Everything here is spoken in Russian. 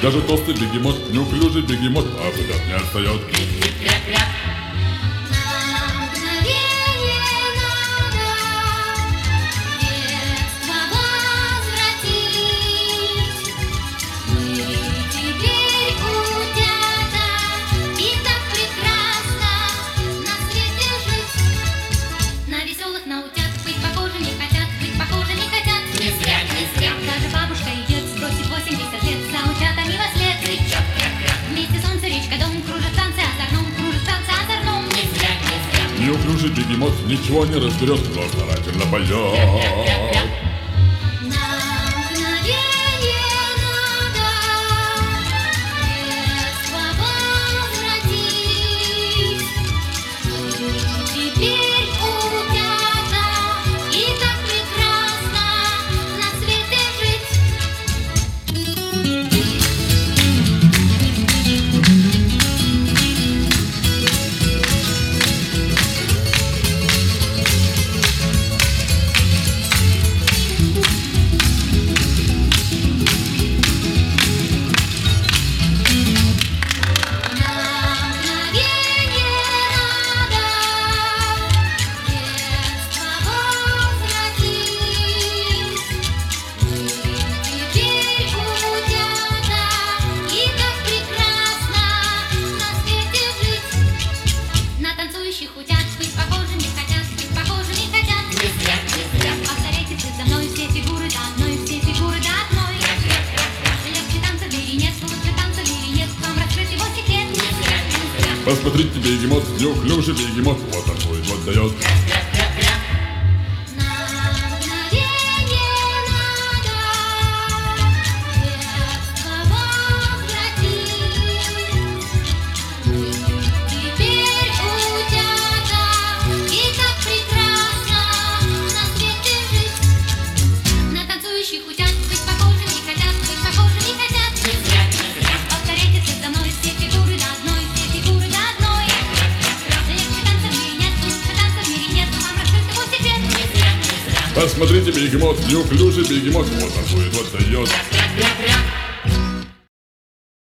Даже толстый бегемот, неуклюжий бегемот, а взгляд не отстает. Неуклюжий бегемот ничего не разберет, но старательно поет. Посмотрите, бегемот, неуклюжий бегемот, вот такой вот дает. Посмотрите, бегемот, неуклюжий бегемот, вот такой вот дает.